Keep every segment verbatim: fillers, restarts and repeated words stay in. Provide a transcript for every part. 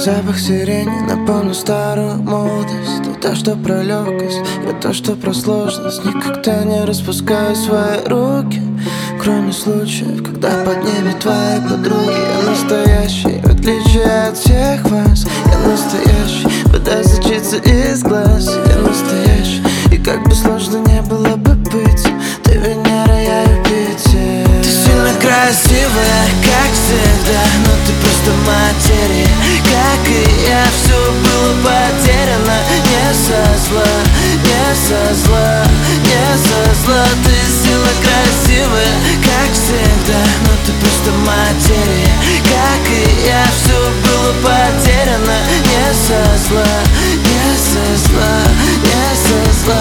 Запах сирени напомнил старую молодость. То то, что про легкость, и то, что про сложность. Никогда не распускаю свои руки, кроме случаев, когда под ними твои подруги. Я настоящий, в отличие от всех вас. Я настоящий, вода сочится из глаз. Я настоящий, и как бы сложно не было бы быть, ты Венера, я Юпитер. Ты сильно красивая, как всегда, но ты просто материя. Как и я, все было потеряно. Не со зла, не со зла, не со зла. Ты сильно красивая, как всегда, но ты просто материя. Как и я, все было потеряно. Не со зла, не со зла, не со зла.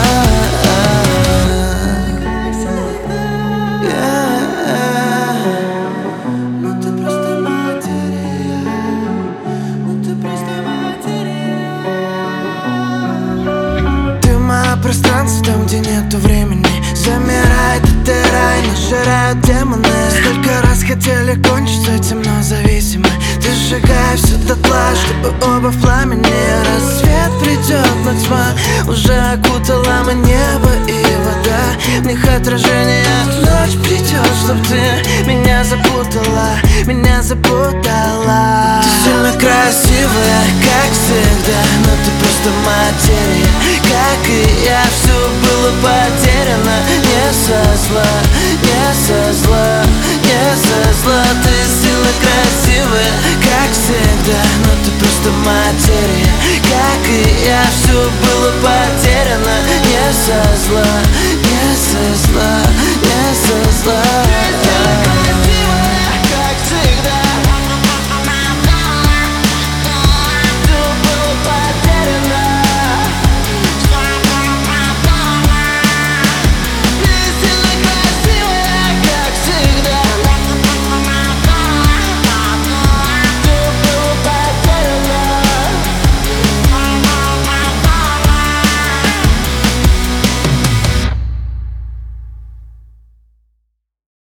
Пространство там, где нету времени, замирает этот рай, нас жирают демоны. Столько раз хотели кончить с этим, но зависимы. Ты сжигаешь все дотла, чтобы оба в пламени. Рассвет придет, но тьма уже окутала мы небо и вода. В них отражение, ночь придет, чтоб ты меня запутала, меня запутала. Ты сильно красивая, как всегда, но ты просто материя. Как и я, все было потеряно. Не со зла, не со зла, не со зла. Ты сильно красивая, как всегда, но ты просто материя. Как и я, все было потеряно. Не со зла, не со зла.